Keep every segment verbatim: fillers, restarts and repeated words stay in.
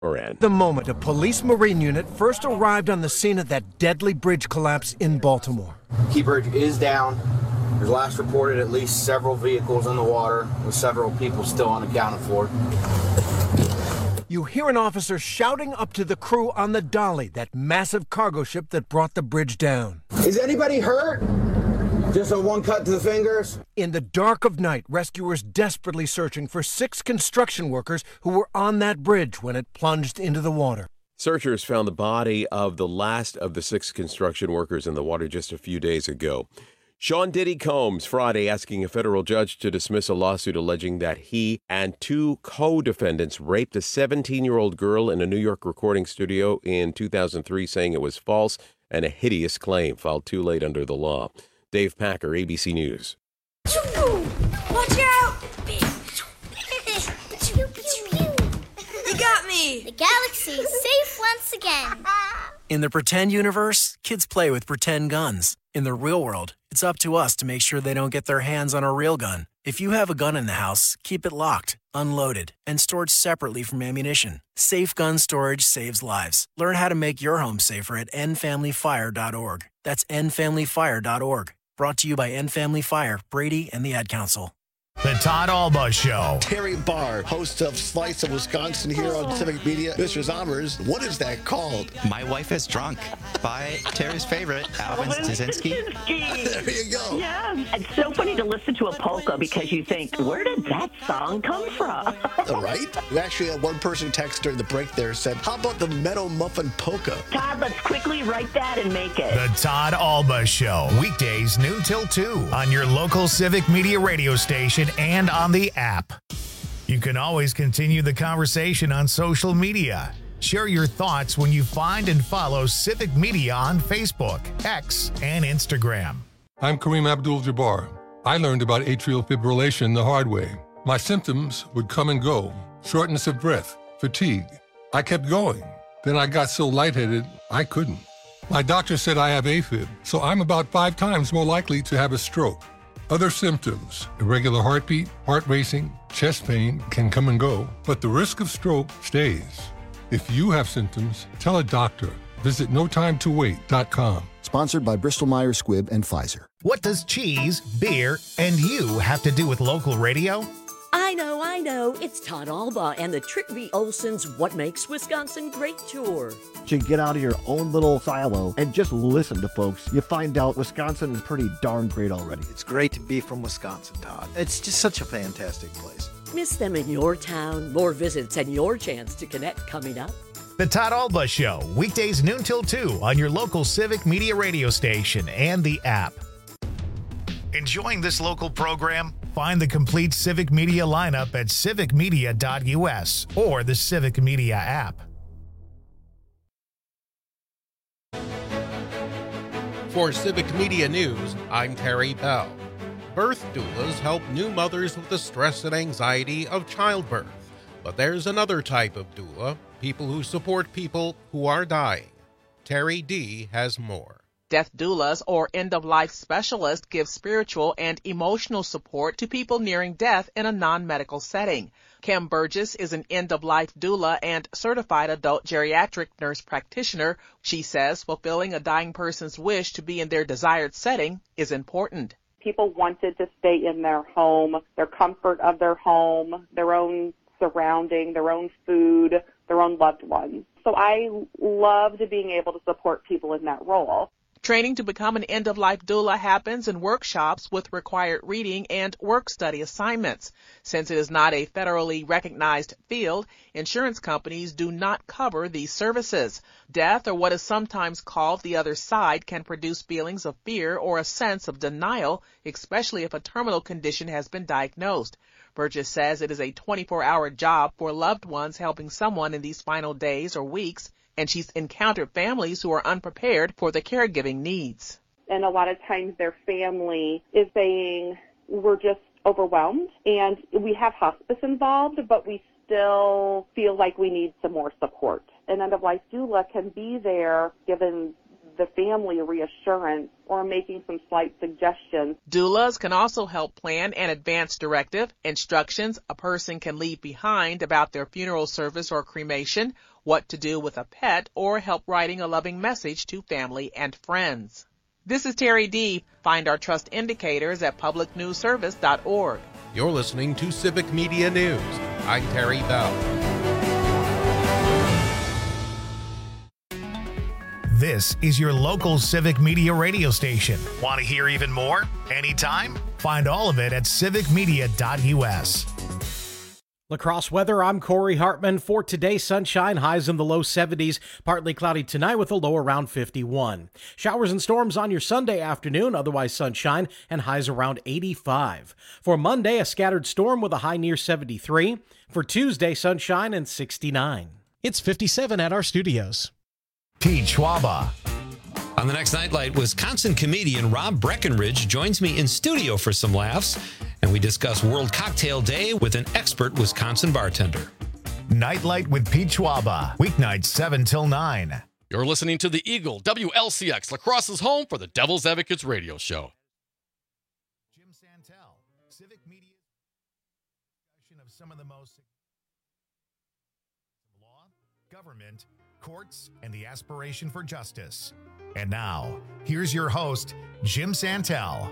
Moran. The moment a police Marine unit first arrived on the scene of that deadly bridge collapse in Baltimore. Key Bridge is down. There's last reported at least several vehicles in the water, with several people still unaccounted for. You hear an officer shouting up to the crew on the Dolly, that massive cargo ship that brought the bridge down. Is anybody hurt? Just a one cut to the fingers? In the dark of night, rescuers desperately searching for six construction workers who were on that bridge when it plunged into the water. Searchers found the body of the last of the six construction workers in the water just a few days ago. Sean Diddy Combs Friday asking a federal judge to dismiss a lawsuit alleging that he and two co-defendants raped a seventeen-year-old girl in a New York recording studio in two thousand three, saying it was false and a hideous claim filed too late under the law. Dave Packer, A B C News. Watch out! You got me! The galaxy is safe once again. In the pretend universe, kids play with pretend guns. In the real world, it's up to us to make sure they don't get their hands on a real gun. If you have a gun in the house, keep it locked, unloaded, and stored separately from ammunition. Safe gun storage saves lives. Learn how to make your home safer at end family fire dot org. That's end family fire dot org. Brought to you by End Family Fire, Brady, and the Ad Council. The Todd Alba Show. Terry Barr, host of Slice of Wisconsin here on Civic Media. Mister Zommers, what is that called? My Wife is Drunk by Terry's favorite, Alvin Stasinski. There you go. Yeah, it's so funny to listen to a polka because you think, where did that song come from? All right. We actually had one person text during the break there said, how about the Meadow Muffin Polka? Todd, let's quickly write that and make it. The Todd Alba Show. Weekdays noon till two on your local Civic Media radio station and on the app. You can always continue the conversation on social media. Share your thoughts when you find and follow Civic Media on Facebook, X, and Instagram. I'm Kareem Abdul-Jabbar. I learned about atrial fibrillation the hard way. My symptoms would come and go. Shortness of breath, fatigue. I kept going. Then I got so lightheaded, I couldn't. My doctor said I have AFib, so I'm about five times more likely to have a stroke. Other symptoms, irregular heartbeat, heart racing, chest pain can come and go, but the risk of stroke stays. If you have symptoms, tell a doctor. Visit no time to wait dot com. Sponsored by Bristol-Myers Squibb and Pfizer. What does cheese, beer, and you have to do with local radio? I know, I know. It's Todd Alba and the Trick V. Olson's What Makes Wisconsin Great tour. To get out of your own little silo and just listen to folks, you find out Wisconsin is pretty darn great already. It's great to be from Wisconsin, Todd. It's just such a fantastic place. Miss them in your town. More visits and your chance to connect coming up. The Todd Alba Show, weekdays noon till two on your local Civic Media radio station and the app. Enjoying this local program? Find the complete Civic Media lineup at civic media dot u s or the Civic Media app. For Civic Media News, I'm Terry Bell. Birth doulas help new mothers with the stress and anxiety of childbirth. But there's another type of doula, people who support people who are dying. Terry D. has more. Death doulas, or end-of-life specialists, give spiritual and emotional support to people nearing death in a non-medical setting. Kim Burgess is an end-of-life doula and certified adult geriatric nurse practitioner. She says fulfilling a dying person's wish to be in their desired setting is important. People wanted to stay in their home, their comfort of their home, their own surrounding, their own food, their own loved ones. So I loved being able to support people in that role. Training to become an end-of-life doula happens in workshops with required reading and work-study assignments. Since it is not a federally recognized field, insurance companies do not cover these services. Death, or what is sometimes called the other side, can produce feelings of fear or a sense of denial, especially if a terminal condition has been diagnosed. Burgess says it is a twenty-four hour job for loved ones helping someone in these final days or weeks, and she's encountered families who are unprepared for the caregiving needs. And a lot of times their family is saying, we're just overwhelmed, and we have hospice involved, but we still feel like we need some more support. An end-of-life doula can be there giving the family reassurance or making some slight suggestions. Doulas can also help plan an advance directive, instructions a person can leave behind about their funeral service or cremation, what to do with a pet, or help writing a loving message to family and friends. This is Terry D. Find our trust indicators at public news service dot org. You're listening to Civic Media News. I'm Terry Bell. This is your local Civic Media radio station. Want to hear even more? Anytime? Find all of it at civic media dot u s. La Crosse weather, I'm Corey Hartman. For today, sunshine, highs in the low seventies, partly cloudy tonight with a low around fifty-one. Showers and storms on your Sunday afternoon, otherwise sunshine, and highs around eighty-five. For Monday, a scattered storm with a high near seventy-three. For Tuesday, sunshine and sixty-nine. It's fifty-seven at our studios. Pete Schwaba. On the next Nightlight, Wisconsin comedian Rob Breckenridge joins me in studio for some laughs, and we discuss World Cocktail Day with an expert Wisconsin bartender. Nightlight with Pete Schwaba, weeknights seven till nine. You're listening to the Eagle W L C X, La Crosse's home for the Devil's Advocates radio show. Jim Santel, Civic Media discussion of some of the most law, government, courts, and the aspiration for justice. And now, here's your host, Jim Santel.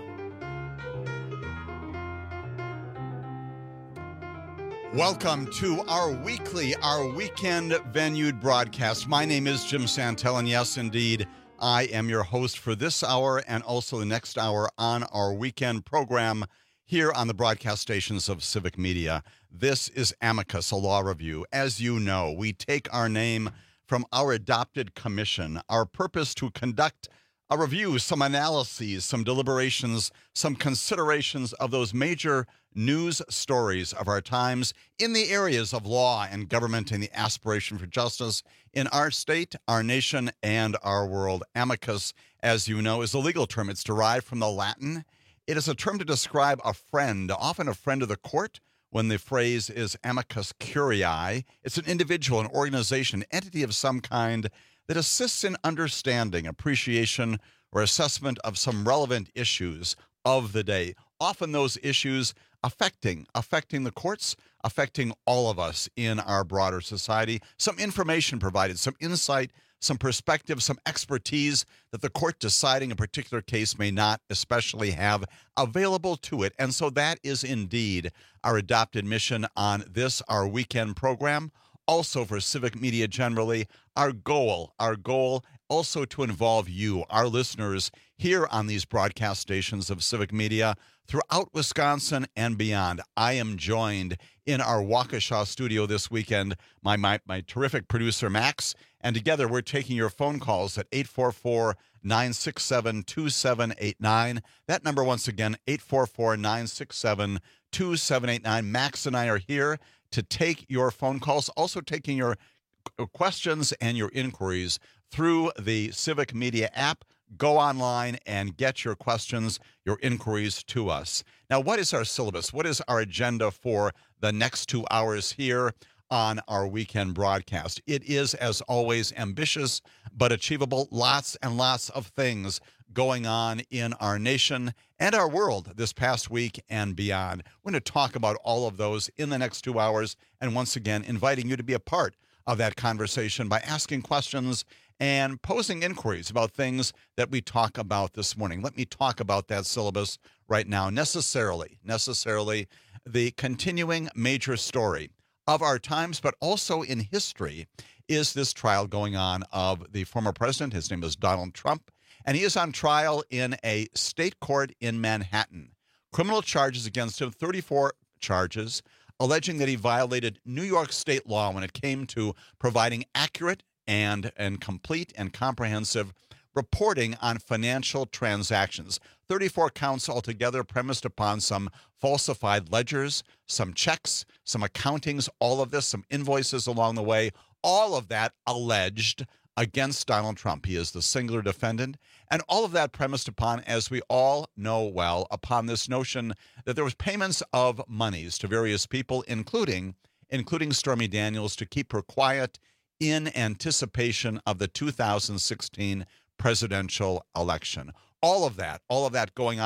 Welcome to our weekly, our weekend venued broadcast. My name is Jim Santel, and yes, indeed, I am your host for this hour and also the next hour on our weekend program here on the broadcast stations of Civic Media. This is Amicus, a law review. As you know, we take our name from our adopted commission, our purpose to conduct a review, some analyses, some deliberations, some considerations of those major news stories of our times in the areas of law and government and the aspiration for justice in our state, our nation, and our world. Amicus, as you know, is a legal term. It's derived from the Latin. It is a term to describe a friend, often a friend of the court, when the phrase is amicus curiae. It's an individual, an organization, an entity of some kind that assists in understanding, appreciation, or assessment of some relevant issues of the day. Often those issues affecting, affecting the courts, affecting all of us in our broader society. Some information provided, some insight, some perspective, some expertise that the court deciding a particular case may not especially have available to it. And so that is indeed our adopted mission on this, our weekend program. Also for Civic Media generally, our goal, our goal also to involve you, our listeners, here on these broadcast stations of Civic Media throughout Wisconsin and beyond. I am joined in our Waukesha studio this weekend by my, my terrific producer, Max, and together we're taking your phone calls at eight four four, nine six seven, two seven eight nine. That number, once again, eight four four, nine six seven, two seven eight nine. Max and I are here to take your phone calls, also taking your questions and your inquiries through the Civic Media app. Go online and get your questions, your inquiries to us. Now, what is our syllabus? What is our agenda for the next two hours here on our weekend broadcast? It is, as always, ambitious but achievable. Lots and lots of things going on in our nation and our world this past week and beyond. We're going to talk about all of those in the next two hours, and once again, inviting you to be a part of that conversation by asking questions and posing inquiries about things that we talk about this morning. Let me talk about that syllabus right now. Necessarily, necessarily the continuing major story of our times, but also in history, is this trial going on of the former president. His name is Donald Trump, and he is on trial in a state court in Manhattan. Criminal charges against him, thirty-four charges, alleging that he violated New York state law when it came to providing accurate and, and complete and comprehensive reporting on financial transactions. thirty-four counts altogether, premised upon some falsified ledgers, some checks, some accountings, all of this, some invoices along the way, all of that alleged against Donald Trump. He is the singular defendant, and all of that premised upon, as we all know well, upon this notion that there was payments of monies to various people, including, including Stormy Daniels, to keep her quiet in anticipation of the two thousand sixteen presidential election. All of that, all of that going on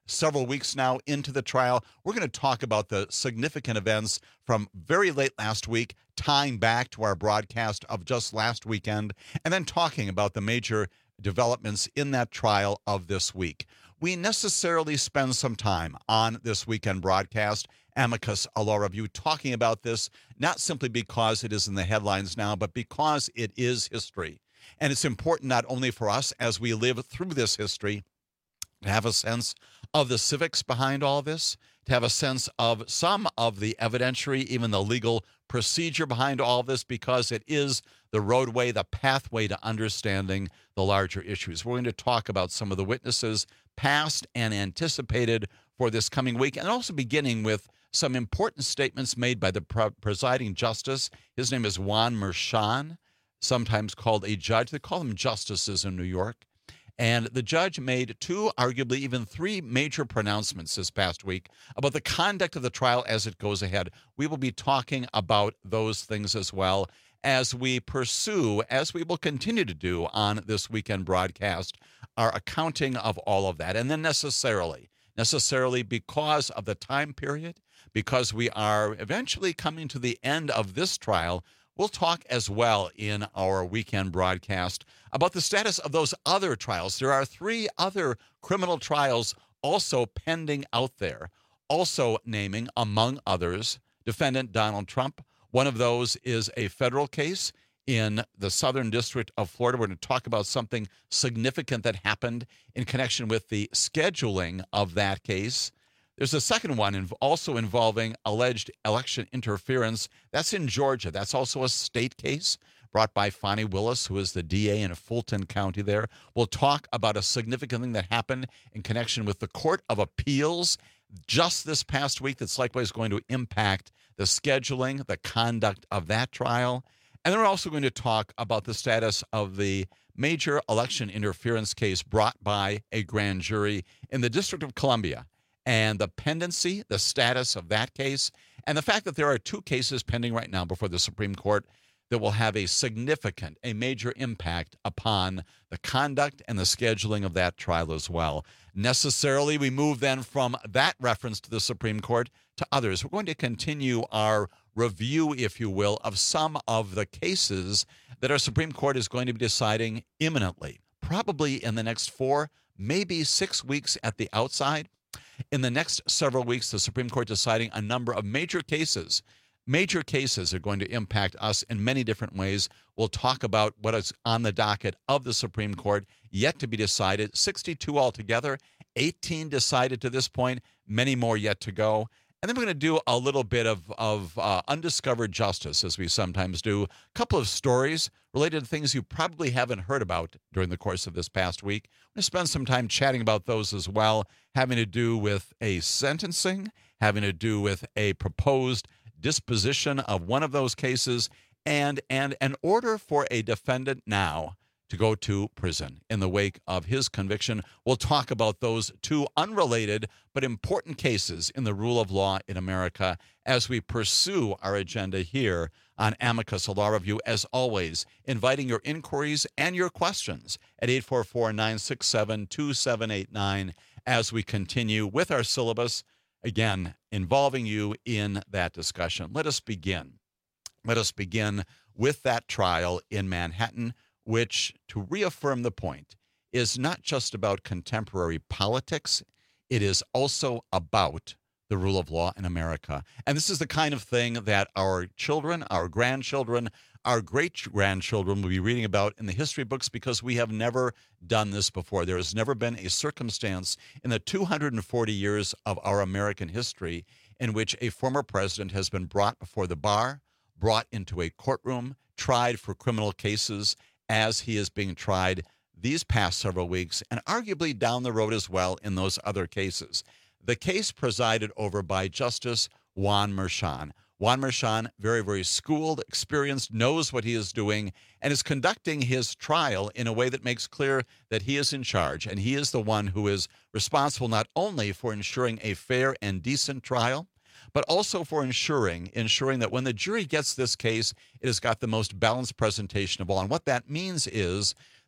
several weeks now into the trial. We're going to talk about the significant events from very late last week, tying back to our broadcast of just last weekend, and then talking about the major developments in that trial of this week. We necessarily spend some time on this weekend broadcast, Amicus, a law review, talking about this, not simply because it is in the headlines now, but because it is history. And it's important not only for us as we live through this history to have a sense of the civics behind all this, to have a sense of some of the evidentiary, even the legal procedure behind all this, because it is the roadway, the pathway to understanding the larger issues. We're going to talk about some of the witnesses, past and anticipated, for this coming week, and also beginning with some important statements made by the presiding justice. His name is Juan Merchan, sometimes called a judge. They call them justices in New York. And the judge made two, arguably even three major pronouncements this past week about the conduct of the trial as it goes ahead. We will be talking about those things as well as we pursue, as we will continue to do on this weekend broadcast, our accounting of all of that. And then necessarily, necessarily because of the time period, because we are eventually coming to the end of this trial, we'll talk as well in our weekend broadcast about the status of those other trials. There are three other criminal trials also pending out there, also naming, among others, defendant Donald Trump. One of those is a federal case in the Southern District of Florida. We're going to talk about something significant that happened in connection with the scheduling of that case. There's a second one also involving alleged election interference. That's in Georgia. That's also a state case brought by Fani Willis, who is the D A in Fulton County there. We'll talk about a significant thing that happened in connection with the Court of Appeals just this past week that's likewise going to impact the scheduling, the conduct of that trial. And then we're also going to talk about the status of the major election interference case brought by a grand jury in the District of Columbia, and the pendency, the status of that case, and the fact that there are two cases pending right now before the Supreme Court that will have a significant, a major impact upon the conduct and the scheduling of that trial as well. Necessarily, we move then from that reference to the Supreme Court to others. We're going to continue our review, if you will, of some of the cases that our Supreme Court is going to be deciding imminently, probably in the next four, maybe six weeks at the outside. In the next several weeks, the Supreme Court deciding a number of major cases. Major cases are going to impact us in many different ways. We'll talk about what is on the docket of the Supreme Court, yet to be decided. sixty-two altogether, eighteen decided to this point, many more yet to go. And then we're going to do a little bit of, of uh, undiscovered justice, as we sometimes do. A couple of stories related to things you probably haven't heard about during the course of this past week. I'm going to spend some time chatting about those as well, having to do with a sentencing, having to do with a proposed disposition of one of those cases, and, and an order for a defendant now to go to prison in the wake of his conviction. We'll talk about those two unrelated but important cases in the rule of law in America as we pursue our agenda here on Amicus, a law review, as always, inviting your inquiries and your questions at eight four four, nine six seven, two seven eight nine as we continue with our syllabus, again, involving you in that discussion. Let us begin. Let us begin with that trial in Manhattan, which, to reaffirm the point, is not just about contemporary politics. It is also about the rule of law in America. And this is the kind of thing that our children, our grandchildren, our great-grandchildren will be reading about in the history books, because we have never done this before. There has never been a circumstance in the two hundred forty years of our American history in which a former president has been brought before the bar, brought into a courtroom, tried for criminal cases, as he is being tried these past several weeks, and arguably down the road as well in those other cases. The case presided over by Justice Juan Merchan. Juan Merchan, very, very schooled, experienced, knows what he is doing, and is conducting his trial in a way that makes clear that he is in charge, and he is the one who is responsible not only for ensuring a fair and decent trial, but also for ensuring ensuring that when the jury gets this case, it has got the most balanced presentation of all. And what that means is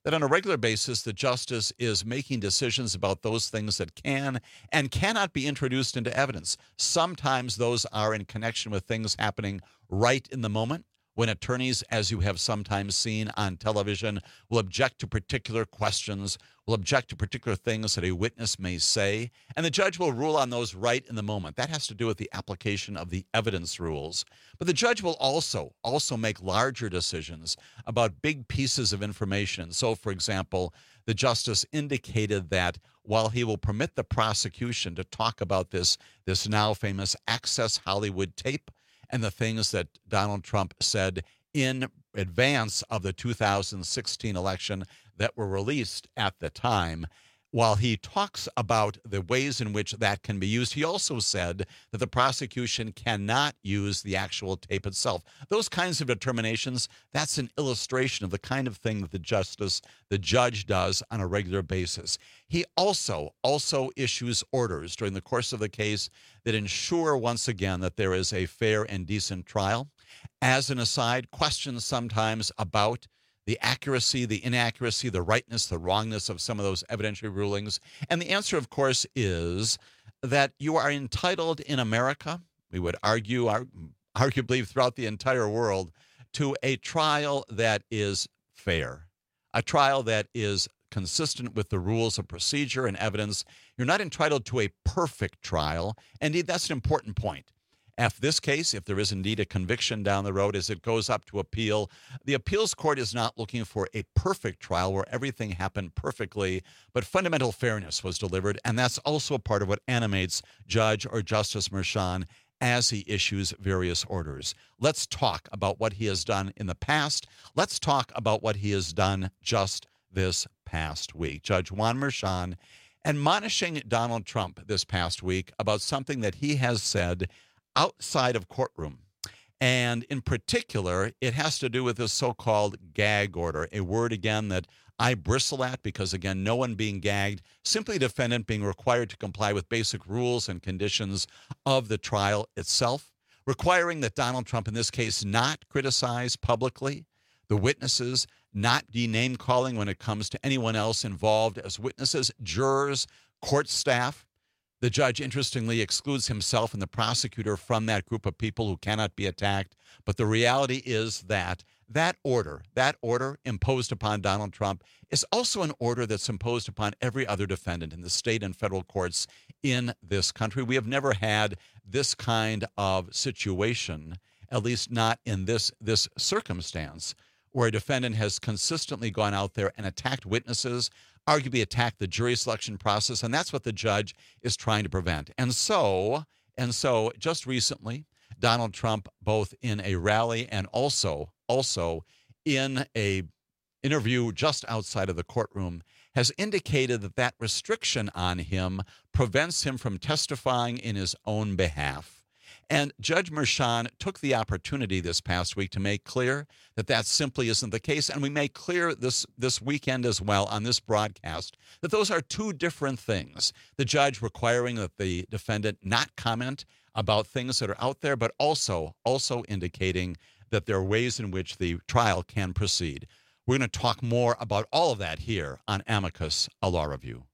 that on a regular basis, the justice is making decisions about those things that can and cannot be introduced into evidence. Sometimes those are in connection with things happening right in the moment, when attorneys, as you have sometimes seen on television, will object to particular questions, will object to particular things that a witness may say, and the judge will rule on those right in the moment. That has to do with the application of the evidence rules. But the judge will also, also make larger decisions about big pieces of information. So, for example, the justice indicated that while he will permit the prosecution to talk about this, this now famous Access Hollywood tape, and the things that Donald Trump said in advance of the two thousand sixteen election that were released at the time, while he talks about the ways in which that can be used, he also said that the prosecution cannot use the actual tape itself. Those kinds of determinations, that's an illustration of the kind of thing that the justice, the judge does on a regular basis. He also, also issues orders during the course of the case that ensure, once again, that there is a fair and decent trial. As an aside, questions sometimes about the accuracy, the inaccuracy, the rightness, the wrongness of some of those evidentiary rulings. And the answer, of course, is that you are entitled in America, we would argue, arguably throughout the entire world, to a trial that is fair, a trial that is consistent with the rules of procedure and evidence. You're not entitled to a perfect trial. Indeed, that's an important point. If this case, if there is indeed a conviction down the road as it goes up to appeal, the appeals court is not looking for a perfect trial where everything happened perfectly, but fundamental fairness was delivered, and that's also a part of what animates Judge or Justice Merchan as he issues various orders. Let's talk about what he has done in the past. Let's talk about what he has done just this past week. Judge Juan Merchan admonishing Donald Trump this past week about something that he has said outside of courtroom. And in particular, it has to do with this so-called gag order, a word, again, that I bristle at because, again, no one being gagged, simply a defendant being required to comply with basic rules and conditions of the trial itself, requiring that Donald Trump, in this case, not criticize publicly the witnesses, not be name-calling when it comes to anyone else involved as witnesses, jurors, court staff. The judge, interestingly, excludes himself and the prosecutor from that group of people who cannot be attacked. But the reality is that that order, that order imposed upon Donald Trump is also an order that's imposed upon every other defendant in the state and federal courts in this country. We have never had this kind of situation, at least not in this, this circumstance, where a defendant has consistently gone out there and attacked witnesses, arguably attacked the jury selection process, and that's what the judge is trying to prevent. And so, and so just recently, Donald Trump, both in a rally and also, also in a interview just outside of the courtroom, has indicated that that restriction on him prevents him from testifying in his own behalf. And Judge Merchan took the opportunity this past week to make clear that that simply isn't the case. And we made clear this, this weekend as well on this broadcast that those are two different things. The judge requiring that the defendant not comment about things that are out there, but also, also indicating that there are ways in which the trial can proceed. We're going to talk more about all of that here on Amicus, a Law Review.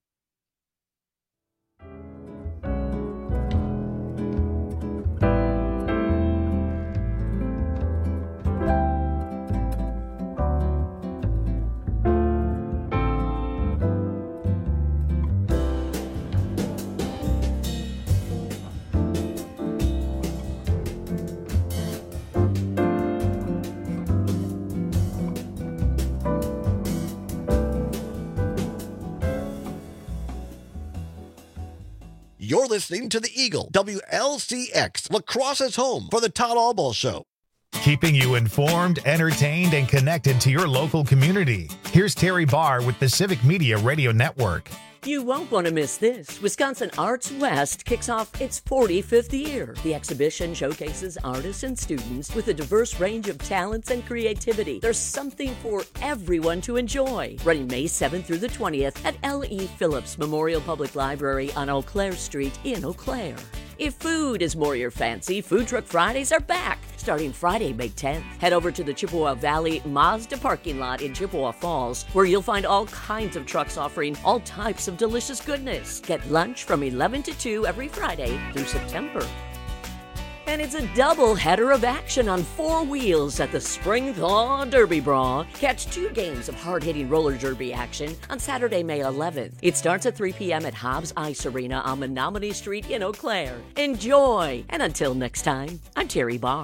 You're listening to the Eagle, W L C X, La Crosse's home for the Todd Albaugh Show. Keeping you informed, entertained, and connected to your local community. Here's Terry Barr with the Civic Media Radio Network. You won't want to miss this. Wisconsin Arts West kicks off its forty-fifth year. The exhibition showcases artists and students with a diverse range of talents and creativity. There's something for everyone to enjoy. Running May seventh through the twentieth at L E. Phillips Memorial Public Library on Eau Claire Street in Eau Claire. If food is more your fancy, Food Truck Fridays are back. Starting Friday, May tenth, head over to the Chippewa Valley Mazda parking lot in Chippewa Falls, where you'll find all kinds of trucks offering all types of delicious goodness. Get lunch from eleven to two every Friday through September. And it's a double header of action on four wheels at the Spring Thaw Derby Brawl. Catch two games of hard-hitting roller derby action on Saturday, May eleventh. It starts at three p.m. at Hobbs Ice Arena on Menominee Street in Eau Claire. Enjoy! And until next time, I'm Terry Barr.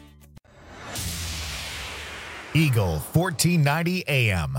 Eagle fourteen ninety A M.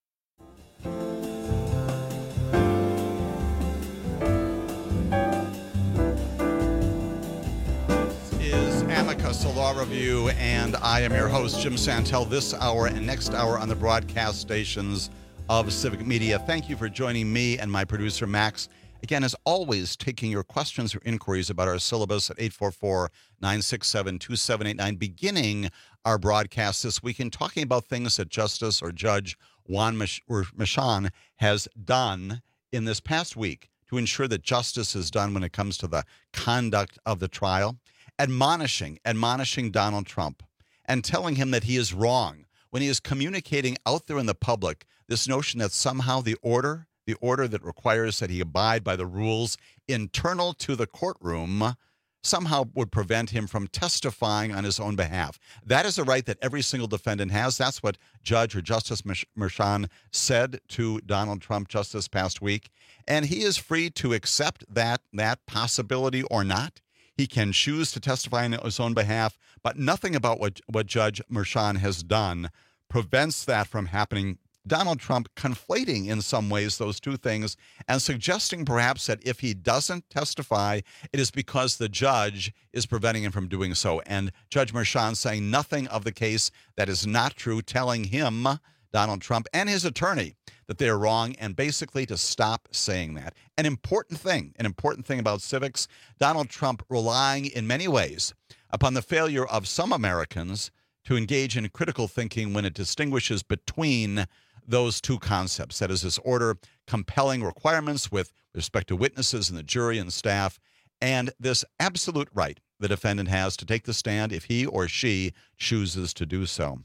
Amicus, a law review, and I am your host, Jim Santel, this hour and next hour on the broadcast stations of Civic Media. Thank you for joining me and my producer, Max. Again, as always, taking your questions or inquiries about our syllabus at eight four four, nine six seven, two seven eight nine, beginning our broadcast this week and talking about things that Justice or Judge Juan Merchan has done in this past week to ensure that justice is done when it comes to the conduct of the trial. Admonishing, admonishing Donald Trump and telling him that he is wrong when he is communicating out there in the public this notion that somehow the order, the order that requires that he abide by the rules internal to the courtroom somehow would prevent him from testifying on his own behalf. That is a right that every single defendant has. That's what Judge or Justice Merchan said to Donald Trump just this past week. And he is free to accept that, that possibility or not. He can choose to testify on his own behalf, but nothing about what, what Judge Merchan has done prevents that from happening. Donald Trump conflating in some ways those two things and suggesting perhaps that if he doesn't testify, it is because the judge is preventing him from doing so. And Judge Merchan saying nothing of the case that is not true, telling him, Donald Trump, and his attorney that they're wrong and basically to stop saying that. An important thing, an important thing about civics, Donald Trump relying in many ways upon the failure of some Americans to engage in critical thinking when it distinguishes between those two concepts. That is, this order compelling requirements with respect to witnesses and the jury and staff, and this absolute right the defendant has to take the stand if he or she chooses to do so.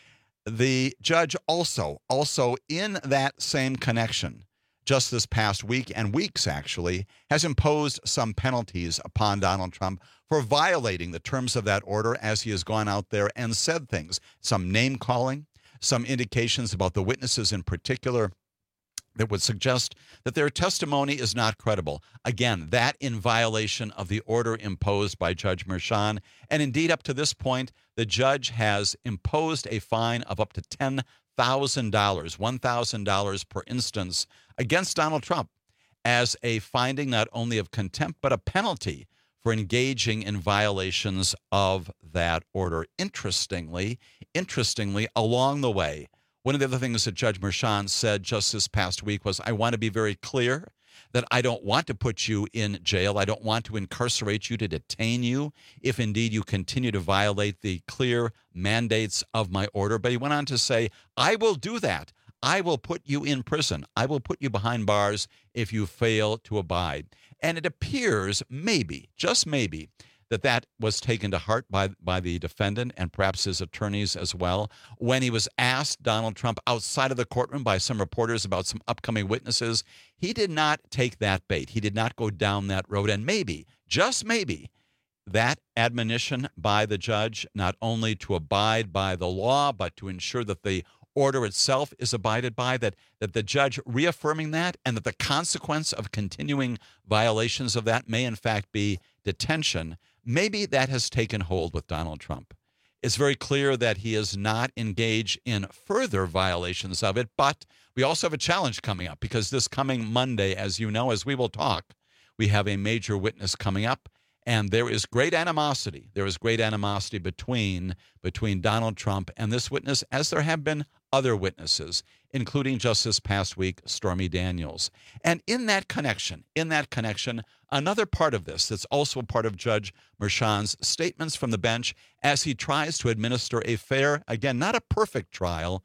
The judge also, also in that same connection, just this past week and weeks actually, has imposed some penalties upon Donald Trump for violating the terms of that order as he has gone out there and said things, some name calling, some indications about the witnesses in particular that would suggest that their testimony is not credible. Again, that in violation of the order imposed by Judge Merchan. And indeed, up to this point, the judge has imposed a fine of up to ten thousand dollars, one thousand dollars per instance against Donald Trump as a finding not only of contempt, but a penalty for engaging in violations of that order. Interestingly, interestingly, along the way, one of the other things that Judge Merchan said just this past week was, I want to be very clear that I don't want to put you in jail. I don't want to incarcerate you, to detain you, if indeed you continue to violate the clear mandates of my order. But he went on to say, I will do that. I will put you in prison. I will put you behind bars if you fail to abide. And it appears, maybe, just maybe, that that was taken to heart by, by the defendant and perhaps his attorneys as well. When he was asked, Donald Trump, outside of the courtroom by some reporters about some upcoming witnesses, he did not take that bait. He did not go down that road. And maybe, just maybe, that admonition by the judge, not only to abide by the law, but to ensure that the order itself is abided by, that, that the judge reaffirming that, and that the consequence of continuing violations of that may in fact be detention. Maybe that has taken hold with Donald Trump. It's very clear that he is not engaged in further violations of it, but we also have a challenge coming up because this coming Monday, as you know, as we will talk, we have a major witness coming up, and there is great animosity. There is great animosity between, between Donald Trump and this witness, as there have been other witnesses, including just this past week, Stormy Daniels. And in that connection, in that connection, another part of this that's also part of Judge Merchan's statements from the bench as he tries to administer a fair, again, not a perfect trial, but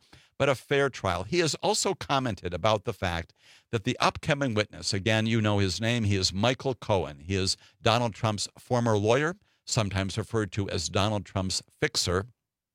but a fair trial. He has also commented about the fact that the upcoming witness, again, you know his name, he is Michael Cohen. He is Donald Trump's former lawyer, sometimes referred to as Donald Trump's fixer.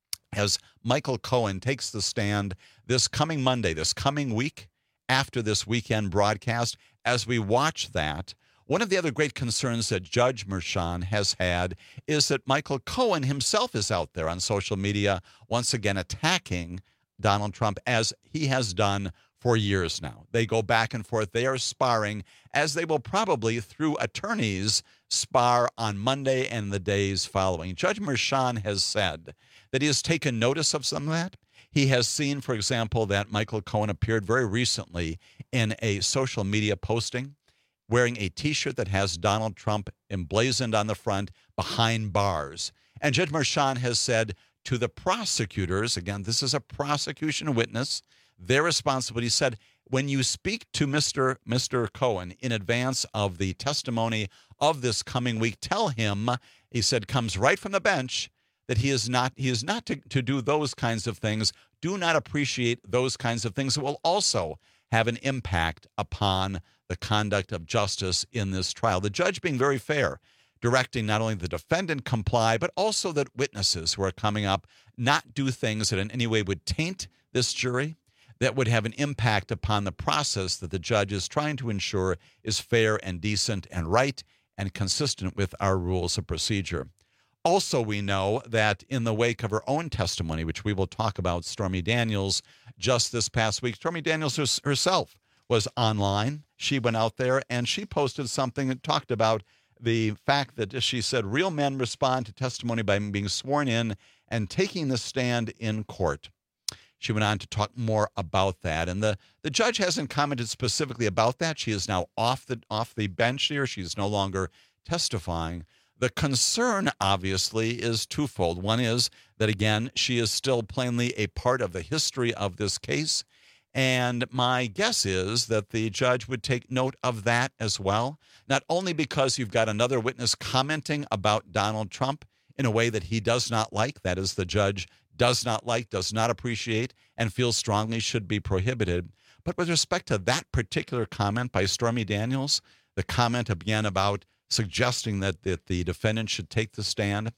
As Michael Cohen takes the stand this coming Monday, this coming week, after this weekend broadcast, as we watch that, one of the other great concerns that Judge Merchan has had is that Michael Cohen himself is out there on social media once again attacking Donald Trump, as he has done for years now. They go back and forth. They are sparring, as they will probably, through attorneys, spar on Monday and the days following. Judge Merchan has said that he has taken notice of some of that. He has seen, for example, that Michael Cohen appeared very recently in a social media posting wearing a T-shirt that has Donald Trump emblazoned on the front, behind bars. And Judge Merchan has said to the prosecutors, again, this is a prosecution witness, their responsibility, said, when you speak to Mister Mister Cohen in advance of the testimony of this coming week, tell him, he said, comes right from the bench, that he is not he is not to, to do those kinds of things, do not appreciate those kinds of things that will also have an impact upon the conduct of justice in this trial. The judge being very fair, directing not only the defendant comply, but also that witnesses who are coming up not do things that in any way would taint this jury, that would have an impact upon the process that the judge is trying to ensure is fair and decent and right and consistent with our rules of procedure. Also, we know that in the wake of her own testimony, which we will talk about, Stormy Daniels, just this past week, Stormy Daniels herself was online. She went out there and she posted something that talked about the fact that she said real men respond to testimony by being sworn in and taking the stand in court. She went on to talk more about that. And the, the judge hasn't commented specifically about that. She is now off the off the bench here. She's no longer testifying. The concern, obviously, is twofold. One is that, again, she is still plainly a part of the history of this case. And my guess is that the judge would take note of that as well, not only because you've got another witness commenting about Donald Trump in a way that he does not like, that is, the judge does not like, does not appreciate, and feels strongly should be prohibited. But with respect to that particular comment by Stormy Daniels, the comment again about suggesting that, that the defendant should take the stand,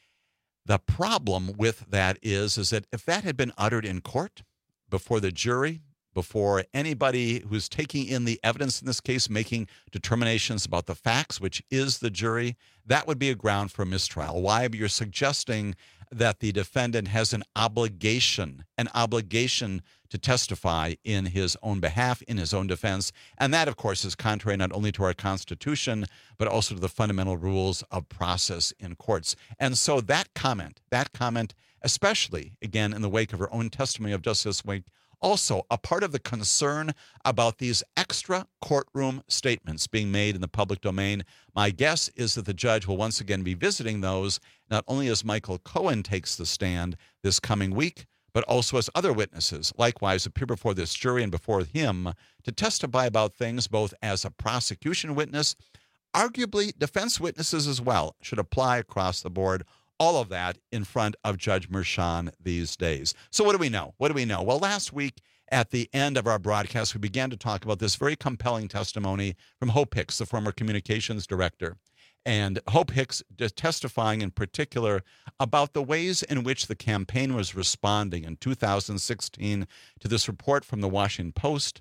the problem with that is, is that if that had been uttered in court, before the jury, before anybody who's taking in the evidence in this case, making determinations about the facts, which is the jury, that would be a ground for mistrial. Why? You're suggesting that the defendant has an obligation, an obligation to testify in his own behalf, in his own defense. And that, of course, is contrary not only to our Constitution, but also to the fundamental rules of process in courts. And so that comment, that comment, especially, again, in the wake of her own testimony of just this week, also a part of the concern about these extra courtroom statements being made in the public domain. My guess is that the judge will once again be visiting those, not only as Michael Cohen takes the stand this coming week, but also as other witnesses likewise appear before this jury and before him to testify about things both as a prosecution witness, arguably defense witnesses as well, should apply across the board. All of that in front of Judge Merchan these days. So what do we know? What do we know? Well, last week at the end of our broadcast, we began to talk about this very compelling testimony from Hope Hicks, the former communications director. And Hope Hicks testifying in particular about the ways in which the campaign was responding in two thousand sixteen to this report from the Washington Post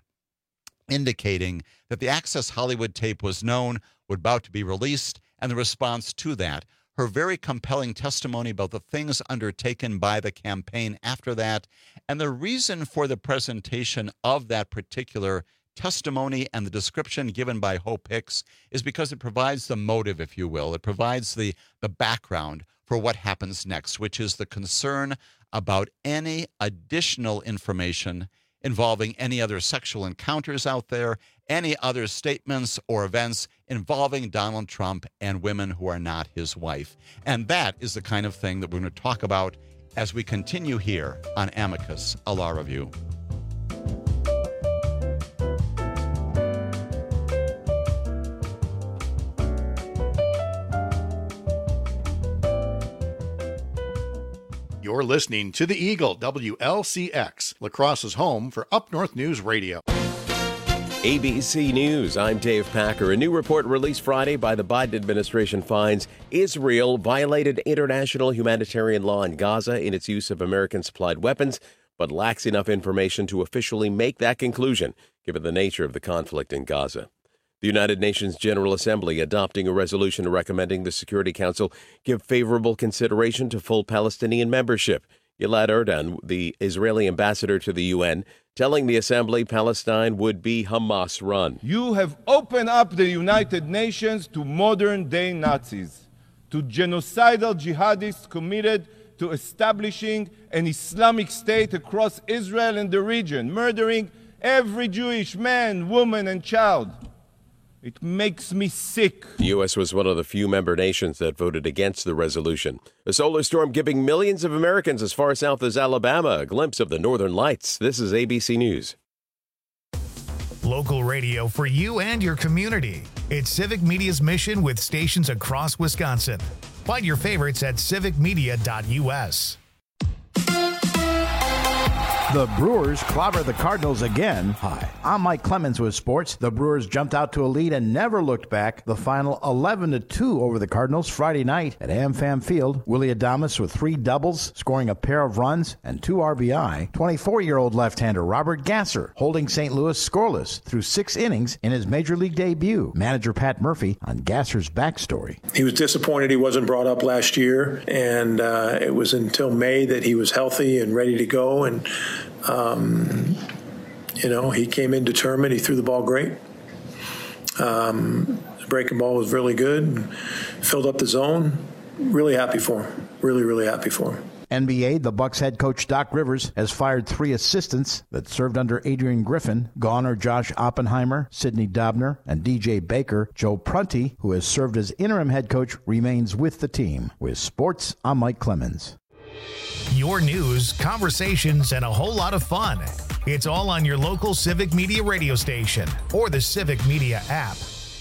indicating that the Access Hollywood tape was known, was about to be released, and the response to that. Her very compelling testimony about the things undertaken by the campaign after that, and the reason for the presentation of that particular testimony and the description given by Hope Hicks is because it provides the motive, if you will. It provides the, the background for what happens next, which is the concern about any additional information involving any other sexual encounters out there, any other statements or events involving Donald Trump and women who are not his wife. And that is the kind of thing that we're going to talk about as we continue here on Amicus, a Law Review. You're You're listening to the Eagle, W L C X, La Crosse's home for Up North News Radio. A B C News, I'm Dave Packer. A new report released Friday by the Biden administration finds Israel violated international humanitarian law in Gaza in its use of American-supplied weapons, but lacks enough information to officially make that conclusion, given the nature of the conflict in Gaza. The United Nations General Assembly adopting a resolution recommending the Security Council give favorable consideration to full Palestinian membership. Gilad Erdan, the Israeli ambassador to the U N, telling the Assembly Palestine would be Hamas-run. You have opened up the United Nations to modern-day Nazis, to genocidal jihadists committed to establishing an Islamic State across Israel and the region, murdering every Jewish man, woman, and child. It makes me sick. The U S was one of the few member nations that voted against the resolution. A solar storm giving millions of Americans as far south as Alabama a glimpse of the northern lights. This is A B C News. Local radio for you and your community. It's Civic Media's mission with stations across Wisconsin. Find your favorites at civic media dot U S. The Brewers clobber the Cardinals again. Hi, I'm Mike Clemens with sports. The Brewers jumped out to a lead and never looked back. The final eleven to two over the Cardinals Friday night at AmFam Field. Willie Adames with three doubles, scoring a pair of runs and two R B I. twenty-four-year-old left-hander Robert Gasser holding Saint Louis scoreless through six innings in his Major League debut. Manager Pat Murphy on Gasser's backstory. He was disappointed he wasn't brought up last year, and uh, it was until May that he was healthy and ready to go, and Um, you know, he came in determined. He threw the ball great. Um, the breaking ball was really good. Filled up the zone. Really happy for him. Really, really happy for him. N B A, the Bucks head coach Doc Rivers has fired three assistants that served under Adrian Griffin. Gone are Josh Oppenheimer, Sidney Dobner, and D J Baker. Joe Prunty, who has served as interim head coach, remains with the team. With sports, I'm Mike Clemens. Your news, conversations, and a whole lot of fun. It's all on your local Civic Media radio station or the Civic Media app.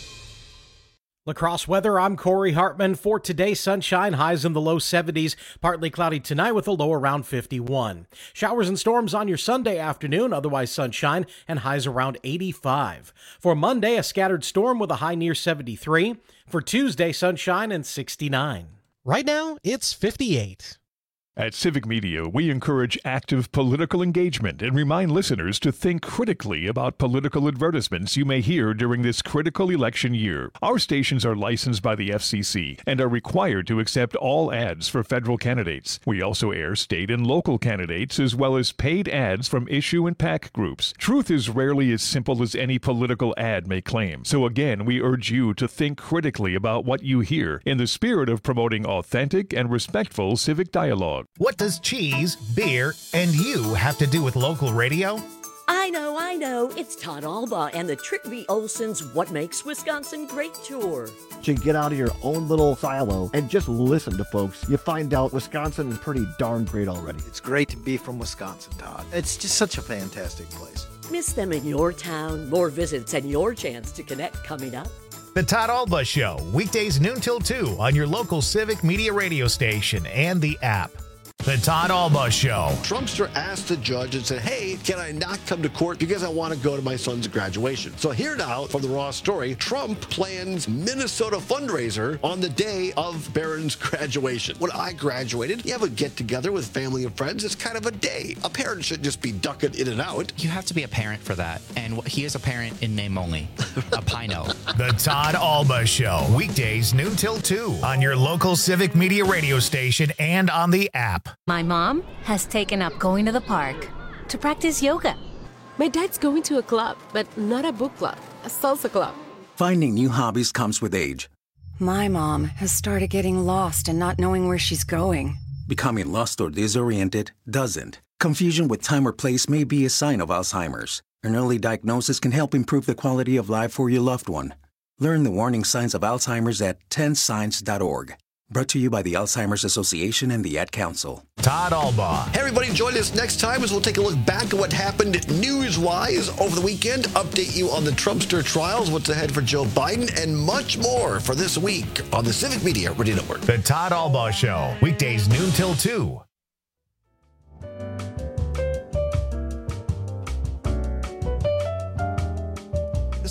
La Crosse weather, I'm Corey Hartman. For today, sunshine, highs in the low seventies, partly cloudy tonight with a low around fifty-one. Showers and storms on your Sunday afternoon, otherwise sunshine, and highs around eighty-five. For Monday, a scattered storm with a high near seventy-three. For Tuesday, sunshine and sixty-nine. Right now, it's fifty-eight. At Civic Media, we encourage active political engagement and remind listeners to think critically about political advertisements you may hear during this critical election year. Our stations are licensed by the F C C and are required to accept all ads for federal candidates. We also air state and local candidates as well as paid ads from issue and PAC groups. Truth is rarely as simple as any political ad may claim. So again, we urge you to think critically about what you hear in the spirit of promoting authentic and respectful civic dialogue. What does cheese, beer, and you have to do with local radio? I know, I know. It's Todd Alba and the Trick V. Olson's What Makes Wisconsin Great tour. To get out of your own little silo and just listen to folks, you find out Wisconsin is pretty darn great already. It's great to be from Wisconsin, Todd. It's just such a fantastic place. Miss them in your town? More visits and your chance to connect coming up. The Todd Alba Show, weekdays noon till two on your local Civic Media radio station and the app. The Todd Alba Show. Trumpster asked the judge and said, hey, can I not come to court because I want to go to my son's graduation? So here now from the Raw Story, Trump plans Minnesota fundraiser on the day of Barron's graduation. When I graduated, you have a get-together with family and friends. It's kind of a day. A parent shouldn't just be ducking in and out. You have to be a parent for that. And he is a parent in name only. A Pino. The Todd Alba Show, weekdays noon till two on your local Civic Media radio station and on the app. My mom has taken up going to the park to practice yoga. My dad's going to a club, but not a book club, a salsa club. Finding new hobbies comes with age. My mom has started getting lost and not knowing where she's going. Becoming lost or disoriented doesn't. Confusion with time or place may be a sign of Alzheimer's. An early diagnosis can help improve the quality of life for your loved one. Learn the warning signs of Alzheimer's at ten signs dot org. Brought to you by the Alzheimer's Association and the Ad Council. Todd Alba. Hey, everybody, join us next time as we'll take a look back at what happened news-wise over the weekend, update you on the Trumpster trials, what's ahead for Joe Biden, and much more for this week on the Civic Media Radio Network. The Todd Alba Show, weekdays noon till two.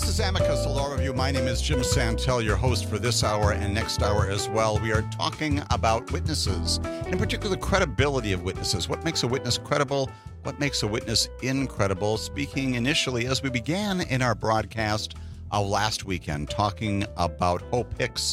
is Amicus, a law review. My name is Jim Santel, your host for this hour and next hour as well. We are talking about witnesses, in particular the credibility of witnesses. What makes a witness credible? What makes a witness incredible? Speaking initially, as we began in our broadcast of last weekend, talking about Hope Hicks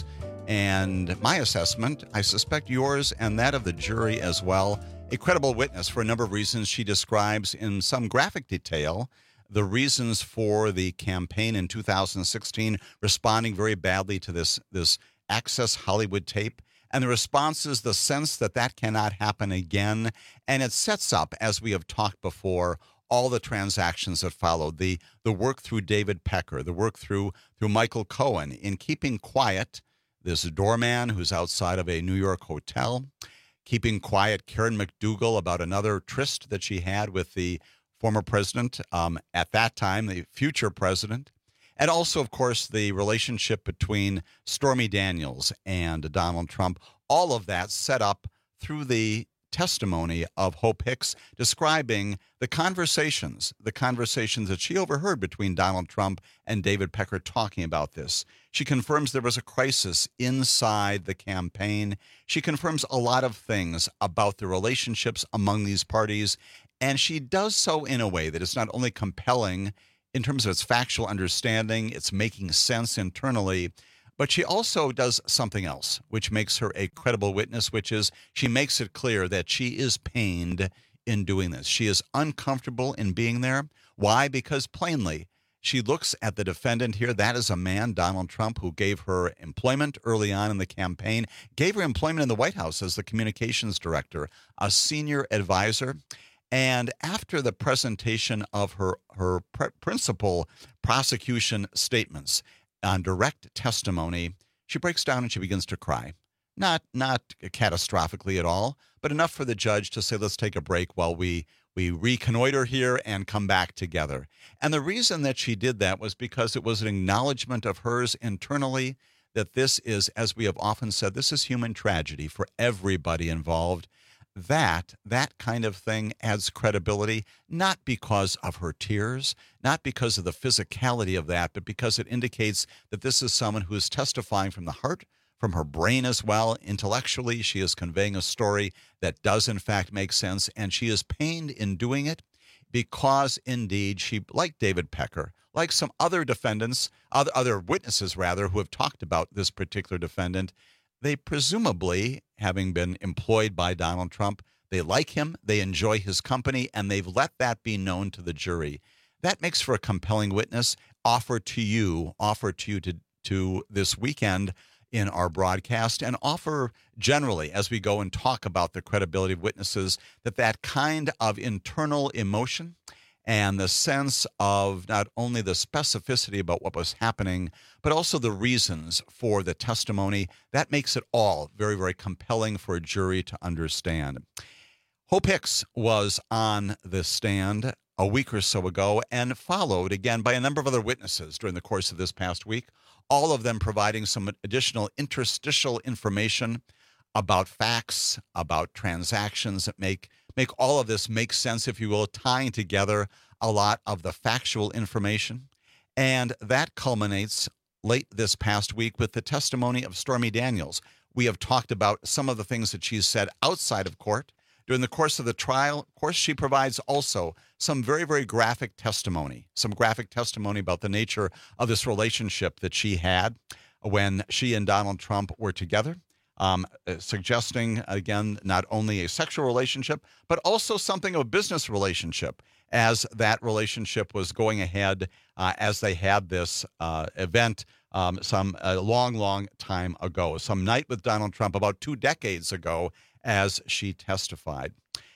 and my assessment, I suspect yours and that of the jury as well, a credible witness for a number of reasons. She describes in some graphic detail the reasons for the campaign in two thousand sixteen responding very badly to this, this Access Hollywood tape. And the response is the sense that that cannot happen again. And it sets up, as we have talked before, all the transactions that followed, the the work through David Pecker, the work through through Michael Cohen in keeping quiet this doorman who's outside of a New York hotel, keeping quiet Karen McDougal about another tryst that she had with the former president, um, at that time, the future president, and also, of course, the relationship between Stormy Daniels and Donald Trump. All of that set up through the testimony of Hope Hicks, describing the conversations, the conversations that she overheard between Donald Trump and David Pecker talking about this. She confirms there was a crisis inside the campaign. She confirms a lot of things about the relationships among these parties, and she does so in a way that is not only compelling in terms of its factual understanding, it's making sense internally, but she also does something else, which makes her a credible witness, which is she makes it clear that she is pained in doing this. She is uncomfortable in being there. Why? Because plainly, she looks at the defendant here. That is a man, Donald Trump, who gave her employment early on in the campaign, gave her employment in the White House as the communications director, a senior advisor. And after the presentation of her, her pr- principal prosecution statements on direct testimony, she breaks down and she begins to cry. Not not catastrophically at all, but enough for the judge to say, let's take a break while we, we reconnoiter here and come back together. And the reason that she did that was because it was an acknowledgement of hers internally that this is, as we have often said, this is human tragedy for everybody involved. That, that kind of thing adds credibility, not because of her tears, not because of the physicality of that, but because it indicates that this is someone who is testifying from the heart, from her brain as well. Intellectually, she is conveying a story that does in fact make sense, and she is pained in doing it because indeed she, like David Pecker, like some other defendants, other, other witnesses rather, who have talked about this particular defendant, they presumably, having been employed by Donald Trump, they like him, they enjoy his company, and they've let that be known to the jury. That makes for a compelling witness offered to you, offered to you to, to this weekend in our broadcast, and offer generally as we go and talk about the credibility of witnesses, that that kind of internal emotion and the sense of not only the specificity about what was happening, but also the reasons for the testimony, that makes it all very, very compelling for a jury to understand. Hope Hicks was on the stand a week or so ago and followed again by a number of other witnesses during the course of this past week, all of them providing some additional interstitial information about facts, about transactions that make make all of this make sense, if you will, tying together a lot of the factual information. And that culminates late this past week with the testimony of Stormy Daniels. We have talked about some of the things that she's said outside of court. During the course of the trial, of course, she provides also some very, very graphic testimony, some graphic testimony about the nature of this relationship that she had when she and Donald Trump were together. Um, suggesting, again, not only a sexual relationship, but also something of a business relationship as that relationship was going ahead uh, as they had this uh, event um, some a long, long time ago, some night with Donald Trump about two decades ago as she testified.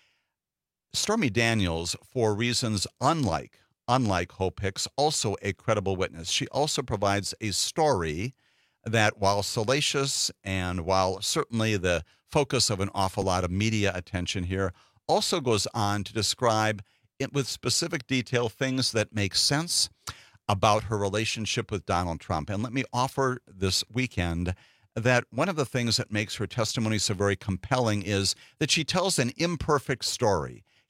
Stormy Daniels, for reasons unlike, unlike Hope Hicks, also a credible witness. She also provides a story that, while salacious and while certainly the focus of an awful lot of media attention here, also goes on to describe it with specific detail things that make sense about her relationship with Donald Trump. And let me offer this weekend that one of the things that makes her testimony so very compelling is that she tells an imperfect story.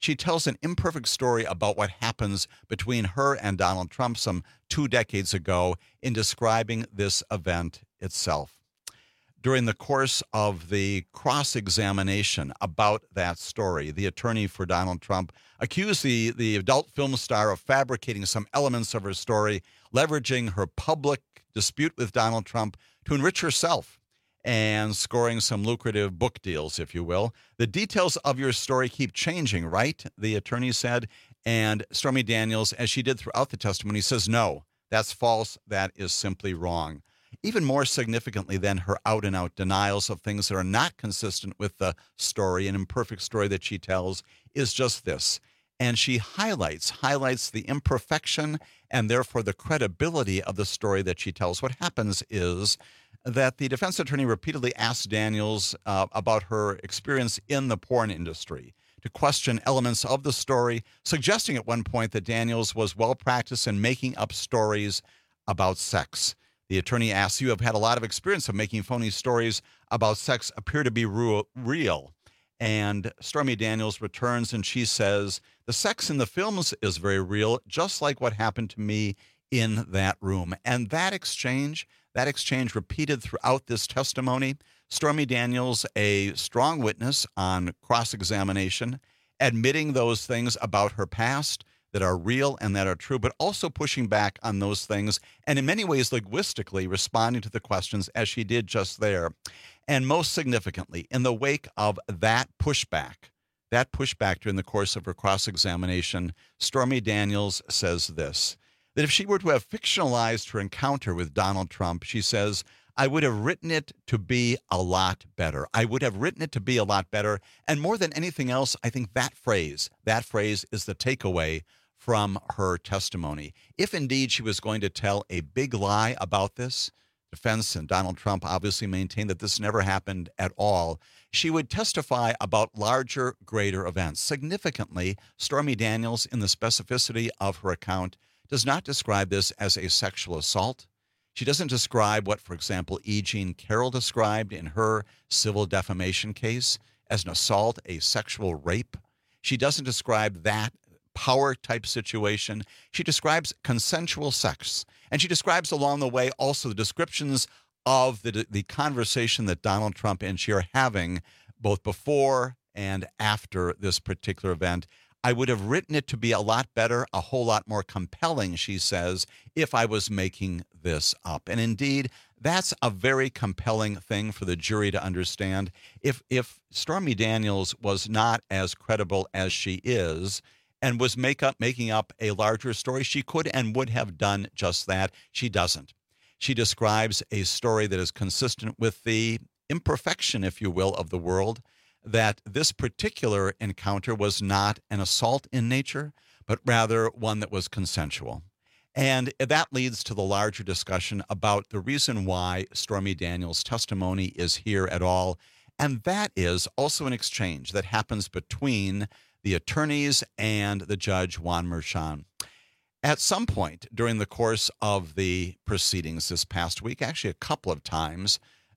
She tells an imperfect story about what happens between her and Donald Trump some two decades ago in describing this event itself. During the course of the cross-examination about that story, the attorney for Donald Trump accused the, the adult film star of fabricating some elements of her story, leveraging her public dispute with Donald Trump to enrich herself and scoring some lucrative book deals, if you will. The details of your story keep changing, right? The attorney said. And Stormy Daniels, as she did throughout the testimony, says, no, that's false. That is simply wrong. Even more significantly than her out-and-out denials of things that are not consistent with the story, an imperfect story that she tells, is just this. And she highlights, highlights the imperfection and therefore the credibility of the story that she tells. What happens is that the defense attorney repeatedly asked Daniels uh, about her experience in the porn industry, to question elements of the story, suggesting at one point that Daniels was well-practiced in making up stories about sex. The attorney asks, you have had a lot of experience of making phony stories about sex appear to be real. And Stormy Daniels returns and she says, the sex in the films is very real, just like what happened to me in that room. And that exchange, that exchange repeated throughout this testimony. Stormy Daniels, a strong witness on cross-examination, admitting those things about her past that are real and that are true, but also pushing back on those things and in many ways linguistically responding to the questions as she did just there. And most significantly, in the wake of that pushback, that pushback during the course of her cross-examination, Stormy Daniels says this, that if she were to have fictionalized her encounter with Donald Trump, she says, I would have written it to be a lot better. I would have written it to be a lot better. And more than anything else, I think that phrase, that phrase is the takeaway from her testimony. If indeed she was going to tell a big lie about this, defense and Donald Trump obviously maintained that this never happened at all, she would testify about larger, greater events. Significantly, Stormy Daniels, in the specificity of her account, does not describe this as a sexual assault. She doesn't describe what, for example, E. Jean Carroll described in her civil defamation case as an assault, a sexual rape. She doesn't describe that power-type situation. She describes consensual sex. And she describes along the way also the descriptions of the, the conversation that Donald Trump and she are having both before and after this particular event. I would have written it to be a lot better, a whole lot more compelling, she says, if I was making this up. And indeed, that's a very compelling thing for the jury to understand. If if Stormy Daniels was not as credible as she is and was make up, making up a larger story, she could and would have done just that. She doesn't. She describes a story that is consistent with the imperfection, if you will, of the world, that this particular encounter was not an assault in nature, but rather one that was consensual. And that leads to the larger discussion about the reason why Stormy Daniels' testimony is here at all. And that is also an exchange that happens between the attorneys and the judge, Juan Merchan. At some point during the course of the proceedings this past week, actually a couple of times,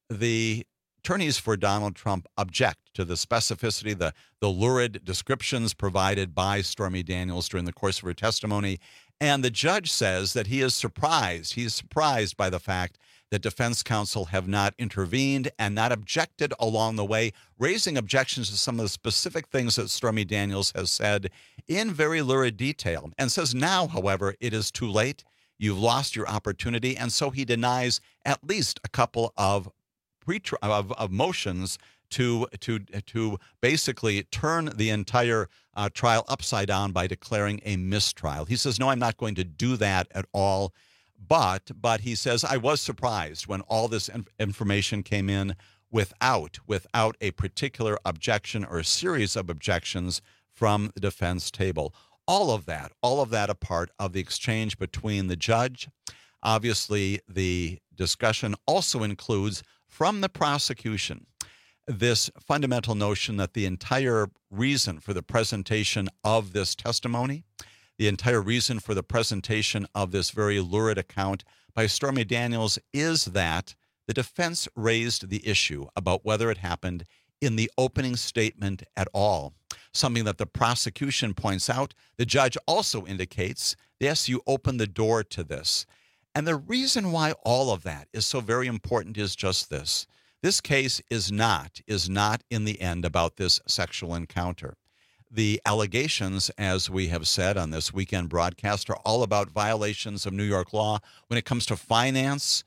the attorneys for Donald Trump object to the specificity, the, the lurid descriptions provided by Stormy Daniels during the course of her testimony. And the judge says that he is surprised. He is surprised by the fact that defense counsel have not intervened and not objected along the way, raising objections to some of the specific things that Stormy Daniels has said in very lurid detail. And says now, however, it is too late. You've lost your opportunity. And so he denies at least a couple of Of, of motions to to to basically turn the entire uh, trial upside down by declaring a mistrial. He says, no, I'm not going to do that at all. But but he says, I was surprised when all this inf- information came in without without a particular objection or a series of objections from the defense table. All of that, all of that a part of the exchange between the judge. Obviously, the discussion also includes from the prosecution this fundamental notion that the entire reason for the presentation of this testimony, the entire reason for the presentation of this very lurid account by Stormy Daniels is that the defense raised the issue about whether it happened in the opening statement at all. something that the prosecution points out. The judge also indicates, yes, you open the door to this. And the reason why all of that is so very important is just this. This case is not, is not in the end about this sexual encounter. The allegations, as we have said on this weekend broadcast, are all about violations of New York law when it comes to finance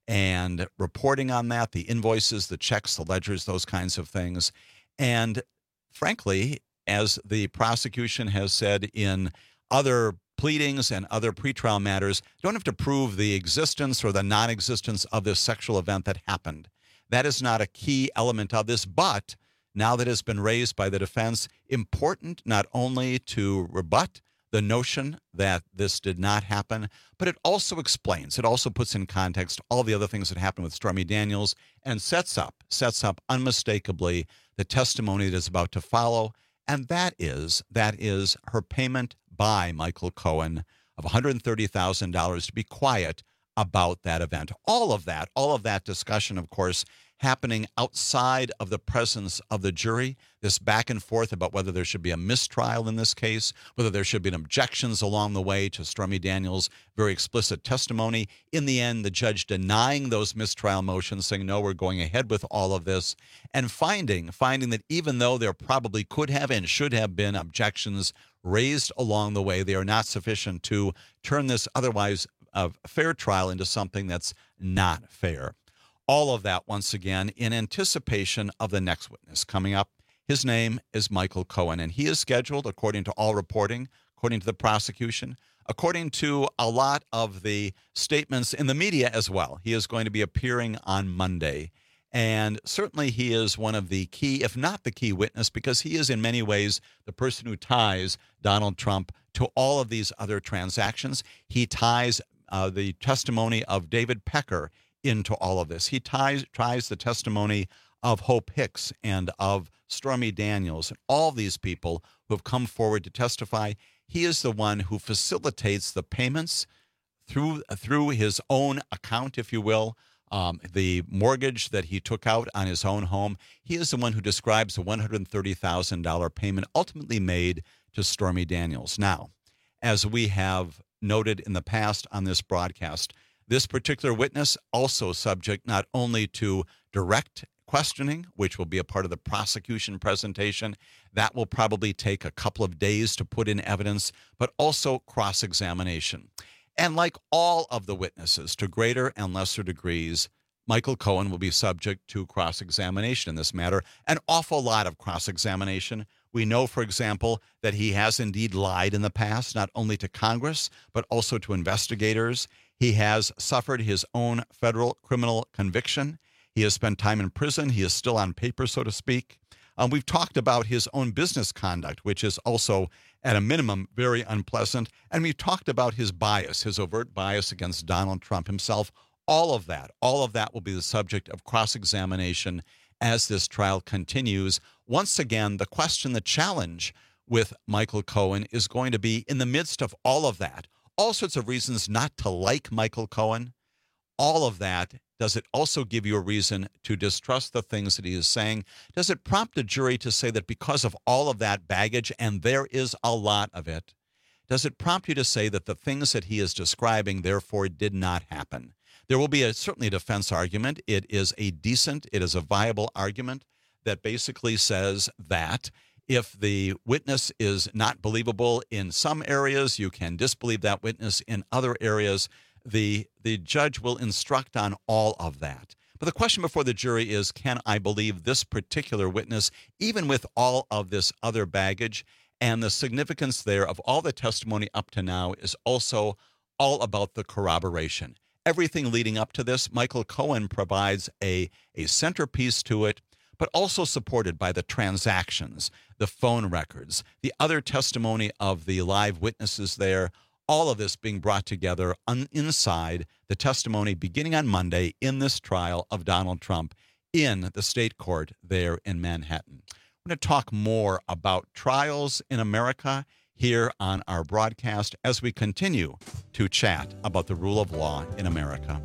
and reporting on that, the invoices, the checks, the ledgers, those kinds of things. And frankly, as the prosecution has said in other pleadings and other pretrial matters, you don't have to prove the existence or the non-existence of this sexual event that happened. That is not a key element of this, but now that it's been raised by the defense, important not only to rebut the notion that this did not happen, but it also explains, it also puts in context all the other things that happened with Stormy Daniels and sets up, sets up unmistakably the testimony that is about to follow. And that is, that is her payment by Michael Cohen of one hundred thirty thousand dollars to be quiet about that event. All of that, all of that discussion, of course, happening outside of the presence of the jury, this back and forth about whether there should be a mistrial in this case, whether there should be objections along the way to Stormy Daniels' very explicit testimony. In the end, the judge denying those mistrial motions, saying, no, we're going ahead with all of this, and finding, finding that even though there probably could have and should have been objections raised along the way, they are not sufficient to turn this otherwise a fair trial into something that's not fair. All of that, once again, in anticipation of the next witness coming up. His name is Michael Cohen, and he is scheduled, according to all reporting, according to the prosecution, according to a lot of the statements in the media as well. He is going to be appearing on Monday. And certainly he is one of the key, if not the key witness, because he is in many ways the person who ties Donald Trump to all of these other transactions. He ties uh, the testimony of David Pecker into all of this. He ties, ties the testimony of Hope Hicks and of Stormy Daniels and all these people who have come forward to testify. He is the one who facilitates the payments through, through his own account, if you will. Um, the mortgage that he took out on his own home. He is the one who describes the one hundred thirty thousand dollars payment ultimately made to Stormy Daniels. Now, as we have noted in the past on this broadcast, this particular witness also subject not only to direct questioning, which will be a part of the prosecution presentation. That will probably take a couple of days to put in evidence, but also cross-examination. And like all of the witnesses, to greater and lesser degrees, Michael Cohen will be subject to cross-examination in this matter, an awful lot of cross-examination. We know, for example, that he has indeed lied in the past, not only to Congress, but also to investigators. He has suffered his own federal criminal conviction. He has spent time in prison. He is still on paper, so to speak. Um, we've talked about his own business conduct, which is also, at a minimum, very unpleasant. And we've talked about his bias, his overt bias against Donald Trump himself. All of that, all of that will be the subject of cross-examination as this trial continues. Once again, the question, the challenge with Michael Cohen is going to be, in the midst of all of that, all sorts of reasons not to like Michael Cohen, all of that, does it also give you a reason to distrust the things that he is saying? Does it prompt a jury to say that because of all of that baggage, and there is a lot of it, does it prompt you to say that the things that he is describing, therefore, did not happen? There will be a, certainly a defense argument. It is a decent, it is a viable argument that basically says that if the witness is not believable in some areas, you can disbelieve that witness in other areas. The, the judge will instruct on all of that. But the question before the jury is, can I believe this particular witness, even with all of this other baggage? And the significance there of all the testimony up to now is also all about the corroboration. Everything leading up to this, Michael Cohen provides a, a centerpiece to it, but also supported by the transactions, the phone records, the other testimony of the live witnesses there, all of this being brought together on, inside the testimony beginning on Monday in this trial of Donald Trump in the state court there in Manhattan. We're going to talk more about trials in America here on our broadcast as we continue to chat about the rule of law in America.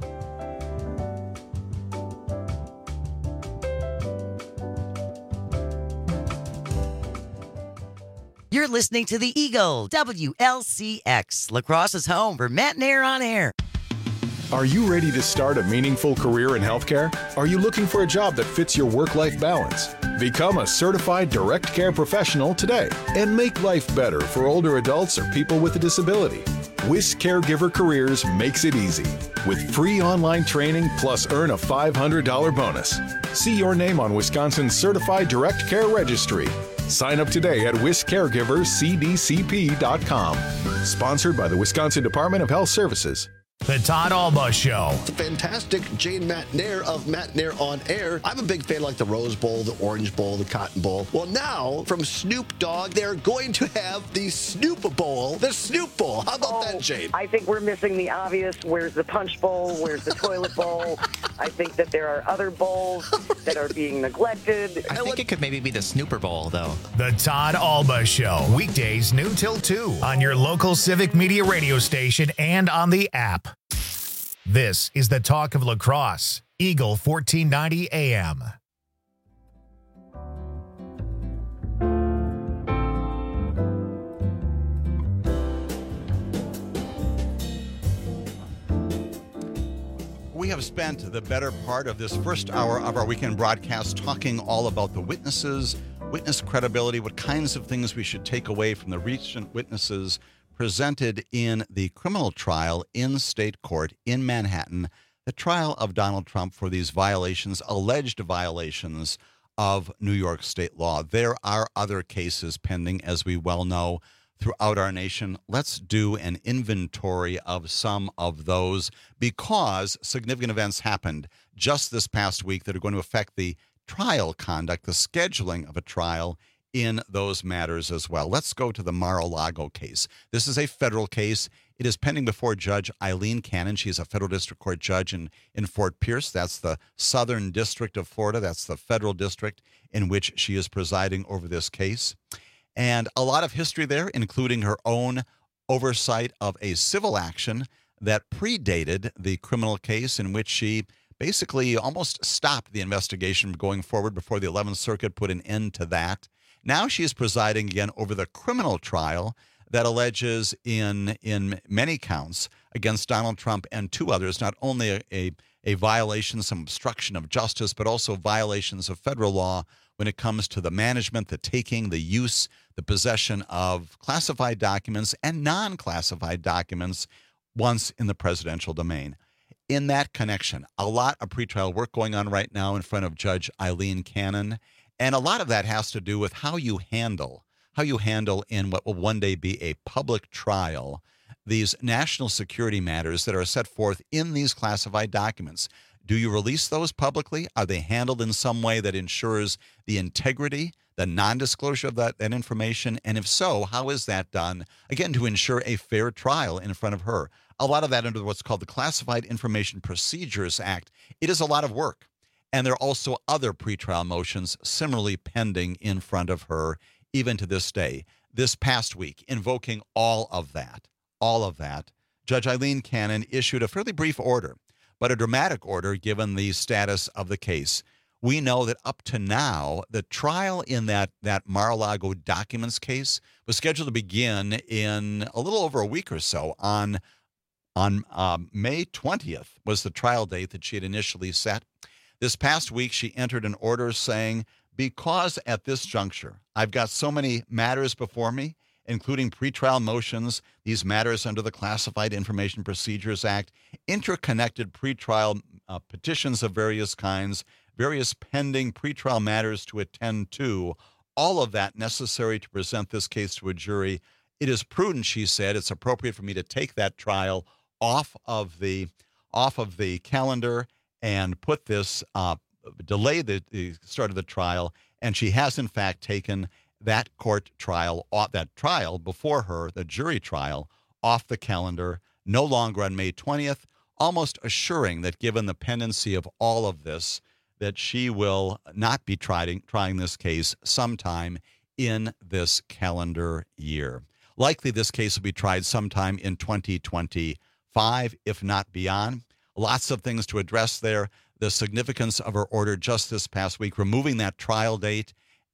You're listening to the Eagle, W L C X, Lacrosse's home for Matt Nair on air. Are you ready to start a meaningful career in healthcare? Are you looking for a job that fits your work-life balance? Become a certified direct care professional today and make life better for older adults or people with a disability. WIS Caregiver Careers makes it easy with free online training plus earn a five hundred dollars bonus. See your name on Wisconsin's Certified Direct Care Registry. Sign up today at wis caregivers c d c p dot com. Sponsored by the Wisconsin Department of Health Services. The Todd Alba Show. It's a fantastic Jane Matt Nair of Matt Nair on Air. I'm a big fan like the Rose Bowl, the Orange Bowl, the Cotton Bowl. Well, now from Snoop Dogg, they're going to have the Snoop Bowl, the Snoop Bowl. How about oh, that, Jane? I think we're missing the obvious. Where's the Punch Bowl? Where's the Toilet Bowl? I think that there are other bowls that are being neglected. I think it could maybe be the Snooper Bowl, though. The Todd Alba Show. Weekdays noon till two on your local Civic Media radio station and on the app. This is the talk of lacrosse. Eagle fourteen ninety A M. We have spent the better part of this first hour of our weekend broadcast talking all about the witnesses, witness credibility, what kinds of things we should take away from the recent witnesses presented in the criminal trial in state court in Manhattan, the trial of Donald Trump for these violations, alleged violations of New York state law. There are other cases pending, as we well know, throughout our nation. Let's do an inventory of some of those because significant events happened just this past week that are going to affect the trial conduct, the scheduling of a trial in those matters as well. Let's go to the Mar-a-Lago case. This is a federal case. It is pending before Judge Eileen Cannon. She's a federal district court judge in, in Fort Pierce. That's the Southern District of Florida. That's the federal district in which she is presiding over this case. And a lot of history there, including her own oversight of a civil action that predated the criminal case in which she basically almost stopped the investigation from going forward before the eleventh Circuit put an end to that. Now she is presiding again over the criminal trial that alleges in in many counts against Donald Trump and two others, not only a, a, a violation, some obstruction of justice, but also violations of federal law when it comes to the management, the taking, the use, the possession of classified documents and non-classified documents once in the presidential domain. In that connection, a lot of pretrial work going on right now in front of Judge Eileen Cannon. And a lot of that has to do with how you handle, how you handle in what will one day be a public trial, these national security matters that are set forth in these classified documents. Do you release those publicly? Are they handled in some way that ensures the integrity, the non-disclosure of that, that information? And if so, how is that done, again, to ensure a fair trial in front of her? A lot of that under what's called the Classified Information Procedures Act. It is a lot of work. And there are also other pretrial motions similarly pending in front of her, even to this day. This past week, invoking all of that, all of that, Judge Eileen Cannon issued a fairly brief order, but a dramatic order given the status of the case. We know that up to now, the trial in that, that Mar-a-Lago documents case was scheduled to begin in a little over a week or so. On, on um, May twentieth was the trial date that she had initially set. This past week, she entered an order saying, because at this juncture, I've got so many matters before me, including pretrial motions, these matters under the Classified Information Procedures Act, interconnected pretrial uh, petitions of various kinds, various pending pretrial matters to attend to, all of that necessary to present this case to a jury. It is prudent, she said, it's appropriate for me to take that trial off of the, off of the calendar and put this, uh, delay the, the start of the trial. And she has, in fact, taken that court trial, off, that trial before her, the jury trial, off the calendar, no longer on May twentieth, almost assuring that given the pendency of all of this, that she will not be trying, trying this case sometime in this calendar year. Likely this case will be tried sometime in twenty twenty-five, if not beyond. Lots of things to address there. The significance of her order just this past week, removing that trial date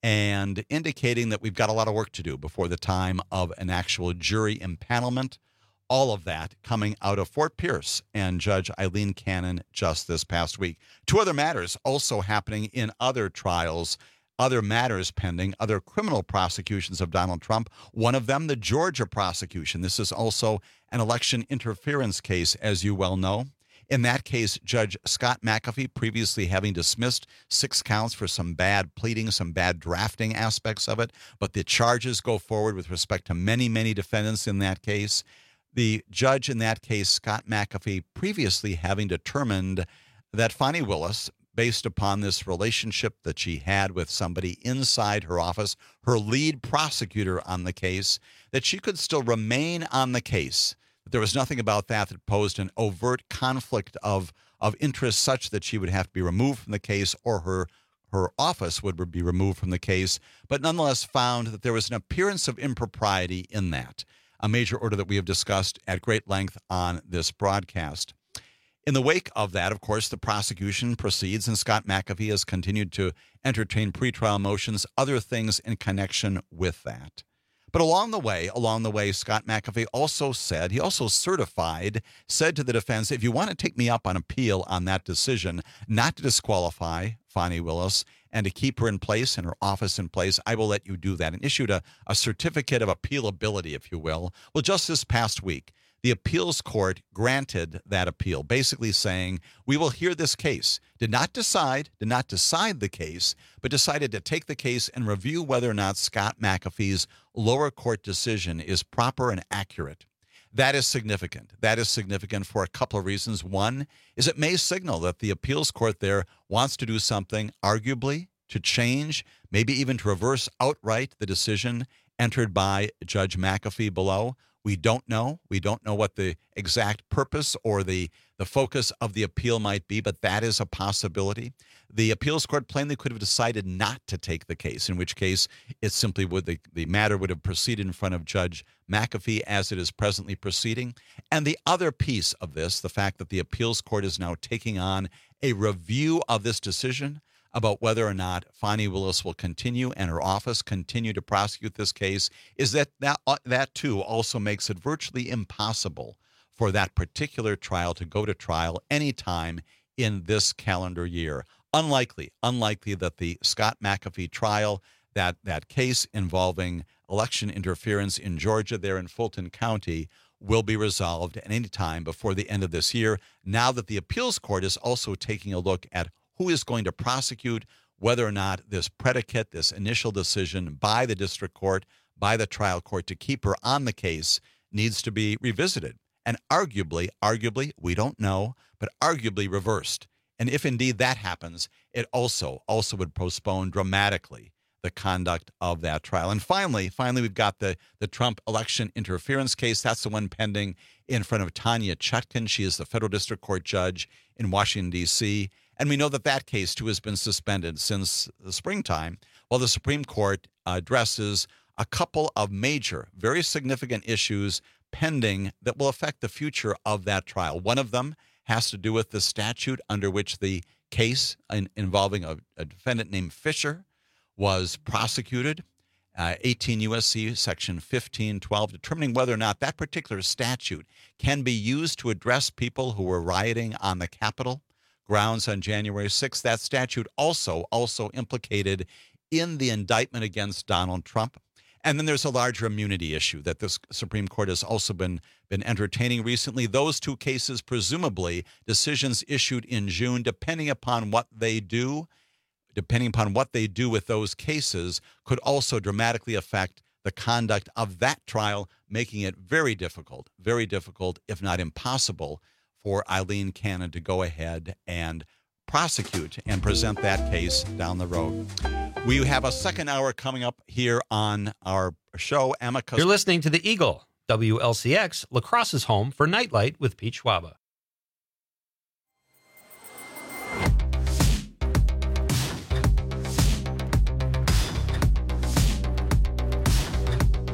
and indicating that we've got a lot of work to do before the time of an actual jury impanelment. All of that coming out of Fort Pierce and Judge Eileen Cannon just this past week. Two other matters also happening in other trials, other matters pending, other criminal prosecutions of Donald Trump. One of them, the Georgia prosecution. This is also an election interference case, as you well know. In that case, Judge Scott McAfee, previously having dismissed six counts for some bad pleading, some bad drafting aspects of it, but the charges go forward with respect to many, many defendants in that case. The judge in that case, Scott McAfee, previously having determined that Fani Willis, based upon this relationship that she had with somebody inside her office, her lead prosecutor on the case, that she could still remain on the case. There was nothing about that that posed an overt conflict of, of interest such that she would have to be removed from the case or her, her office would be removed from the case, but nonetheless found that there was an appearance of impropriety in that, a major order that we have discussed at great length on this broadcast. In the wake of that, of course, the prosecution proceeds, and Scott McAfee has continued to entertain pretrial motions, other things in connection with that. But along the way, along the way, Scott McAfee also said, he also certified, said to the defense, if you want to take me up on appeal on that decision, not to disqualify Fani Willis and to keep her in place and her office in place, I will let you do that, and issued a, a certificate of appealability, if you will. Well, just this past week, the appeals court granted that appeal, basically saying, we will hear this case. Did not decide, did not decide the case, but decided to take the case and review whether or not Scott McAfee's lower court decision is proper and accurate. That is significant. That is significant for a couple of reasons. One is it may signal that the appeals court there wants to do something, arguably, to change, maybe even to reverse outright the decision entered by Judge McAfee below. We don't know. We don't know what the exact purpose or the, the focus of the appeal might be, but that is a possibility. The appeals court plainly could have decided not to take the case, in which case it simply would, the, the matter would have proceeded in front of Judge McAfee as it is presently proceeding. And the other piece of this, the fact that the appeals court is now taking on a review of this decision about whether or not Fani Willis will continue and her office continue to prosecute this case, is that that, uh, that too also makes it virtually impossible for that particular trial to go to trial anytime in this calendar year. Unlikely, unlikely that the Scott McAfee trial, that, that case involving election interference in Georgia there in Fulton County, will be resolved at any time before the end of this year, now that the appeals court is also taking a look at who is going to prosecute, whether or not this predicate, this initial decision by the district court, by the trial court to keep her on the case needs to be revisited. And arguably, arguably, we don't know, but arguably reversed. And if indeed that happens, it also, also would postpone dramatically the conduct of that trial. And finally, finally, we've got the, the Trump election interference case. That's the one pending in front of Tanya Chutkan. She is the federal district court judge in Washington, D C, and we know that that case, too, has been suspended since the springtime, while the Supreme Court addresses a couple of major, very significant issues pending that will affect the future of that trial. One of them has to do with the statute under which the case in, involving a, a defendant named Fisher was prosecuted, uh, eighteen U S C section fifteen twelve, determining whether or not that particular statute can be used to address people who were rioting on the Capitol grounds on January sixth. That statute also, also implicated in the indictment against Donald Trump. And then there's a larger immunity issue that the Supreme Court has also been, been entertaining recently. Those two cases, presumably, decisions issued in June, depending upon what they do, depending upon what they do with those cases, could also dramatically affect the conduct of that trial, making it very difficult, very difficult, if not impossible, for Eileen Cannon to go ahead and prosecute and present that case down the road. We have a second hour coming up here on our show. Amicus. You're listening to The Eagle, W L C X, La Crosse's home for Nightlight with Pete Schwaba.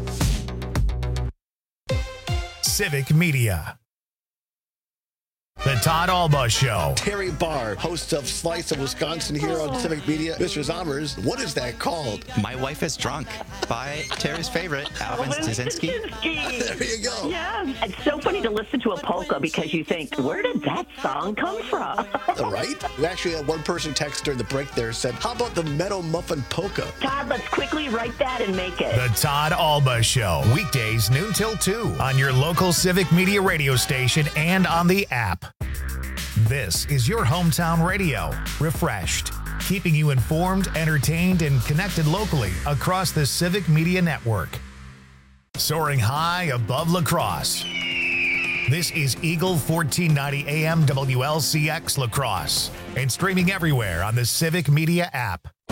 Civic Media. The The Todd Alba Show. Terry Barr, host of Slice of Wisconsin here on Civic Media. Mister Zommers, what is that called? My Wife is Drunk by Terry's favorite, Alvin Staszynski. There you go. Yeah. It's so funny to listen to a polka because you think, where did that song come from? Right? We actually had one person text during the break there said, how about the Meadow Muffin Polka? Todd, let's quickly write that and make it. The Todd Alba Show. Weekdays noon till two on your local Civic Media radio station and on the app. This is your hometown radio. Refreshed. Keeping you informed, entertained, and connected locally across the Civic Media Network. Soaring high above La Crosse. This is Eagle fourteen ninety A M W L C X La Crosse and streaming everywhere on the Civic Media app.